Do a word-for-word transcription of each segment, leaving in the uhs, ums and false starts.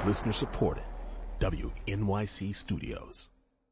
Listener supported. W N Y C Studios.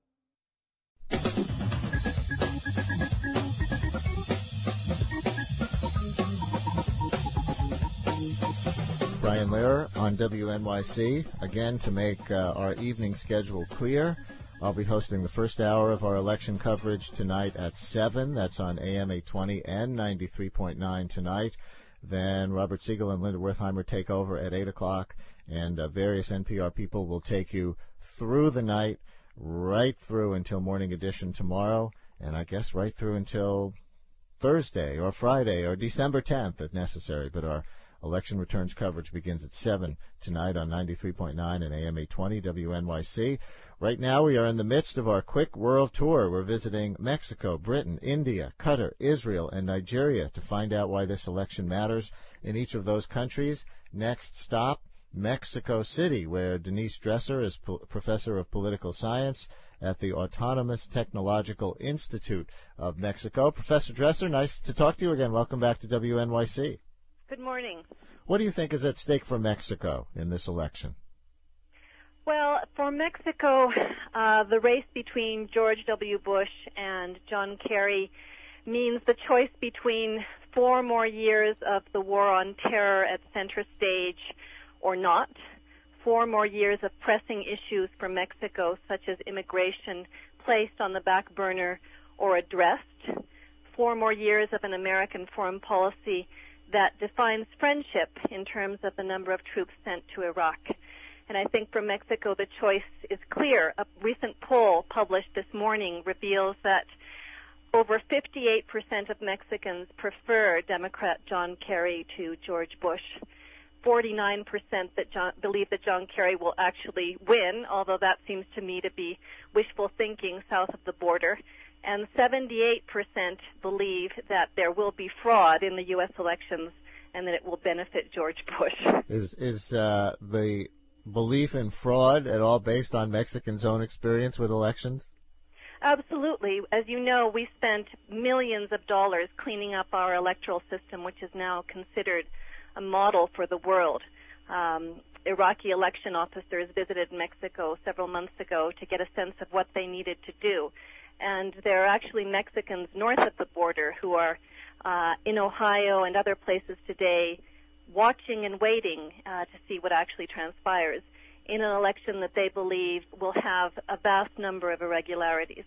Brian Lehrer on W N Y C. Again, to make uh, our evening schedule clear, I'll be hosting the first hour of our election coverage tonight at seven. That's on A M eight twenty and ninety-three point nine tonight. Then Robert Siegel and Linda Wertheimer take over at eight o'clock, and uh, various N P R people will take you through the night, right through until Morning Edition tomorrow, and I guess right through until Thursday or Friday or December tenth if necessary. But our election returns coverage begins at seven tonight on ninety-three point nine and A M eight twenty W N Y C. Right now we are in the midst of our quick world tour. We're visiting Mexico, Britain, India, Qatar, Israel, and Nigeria to find out why this election matters in each of those countries. Next stop, Mexico City, where Denise Dresser is po- professor of political science at the Autonomous Technological Institute of Mexico. Professor Dresser, nice to talk to you again. Welcome back to W N Y C. Good morning. What do you think is at stake for Mexico in this election? Well, for Mexico, uh, the race between George W. Bush and John Kerry means the choice between four more years of the war on terror at center stage or not, four more years of pressing issues for Mexico, such as immigration, placed on the back burner or addressed, four more years of an American foreign policy that defines friendship in terms of the number of troops sent to Iraq. And I think for Mexico, the choice is clear. A recent poll published this morning reveals that over fifty-eight percent of Mexicans prefer Democrat John Kerry to George Bush. forty-nine percent that John, believe that John Kerry will actually win, although that seems to me to be wishful thinking south of the border. And seventy-eight percent believe that there will be fraud in the U S elections and that it will benefit George Bush. Is is uh, the belief in fraud at all based on Mexicans' own experience with elections? Absolutely. As you know, we spent millions of dollars cleaning up our electoral system, which is now considered a model for the world. Um, Iraqi election officers visited Mexico several months ago to get a sense of what they needed to do. And there are actually Mexicans north of the border who are uh, in Ohio and other places today watching and waiting uh, to see what actually transpires in an election that they believe will have a vast number of irregularities.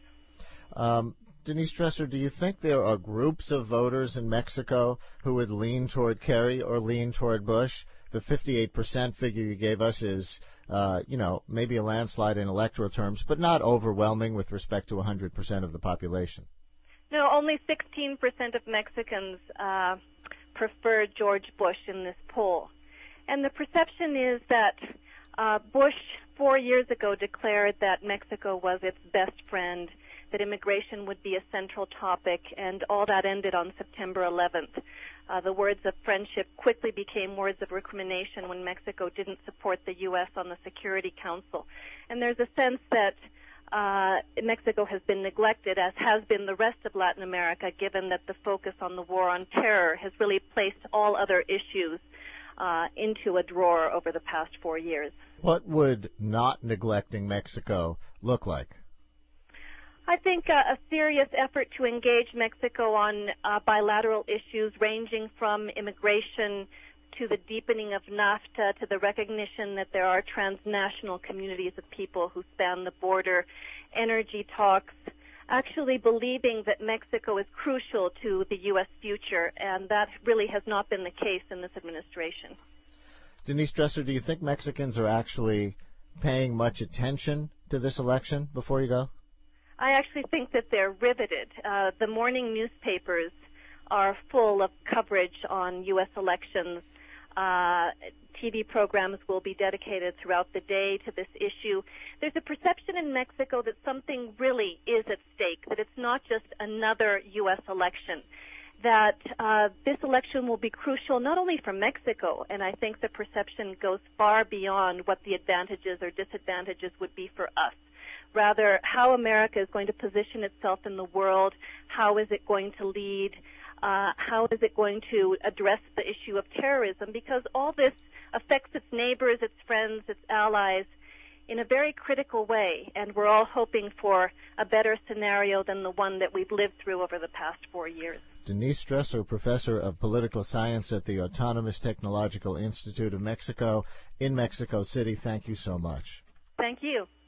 Um, Denise Dresser, do you think there are groups of voters in Mexico who would lean toward Kerry or lean toward Bush? The fifty-eight percent figure you gave us is, uh, you know, maybe a landslide in electoral terms, but not overwhelming with respect to one hundred percent of the population. No, only sixteen percent of Mexicans uh, prefer George Bush in this poll. And the perception is that uh, Bush four years ago declared that Mexico was its best friend, that immigration would be a central topic, and all that ended on September eleventh. Uh, the words of friendship quickly became words of recrimination when Mexico didn't support the U S on the Security Council. And there's a sense that uh, Mexico has been neglected, as has been the rest of Latin America, given that the focus on the war on terror has really placed all other issues uh, into a drawer over the past four years. What would not neglecting Mexico look like? I think uh, a serious effort to engage Mexico on uh, bilateral issues ranging from immigration to the deepening of NAFTA to the recognition that there are transnational communities of people who span the border, energy talks, actually believing that Mexico is crucial to the U S future, and that really has not been the case in this administration. Denise Dresser, do you think Mexicans are actually paying much attention to this election before you go? I actually think that they're riveted. Uh, the morning newspapers are full of coverage on U S elections. Uh, T V programs will be dedicated throughout the day to this issue. There's a perception in Mexico that something really is at stake, that it's not just another U S election, that uh, this election will be crucial not only for Mexico, and I think the perception goes far beyond what the advantages or disadvantages would be for us. Rather, how America is going to position itself in the world, how is it going to lead, uh, how is it going to address the issue of terrorism, because all this affects its neighbors, its friends, its allies in a very critical way, and we're all hoping for a better scenario than the one that we've lived through over the past four years. Denise Stresser, Professor of Political Science at the Autonomous Technological Institute of Mexico in Mexico City, thank you so much. Thank you.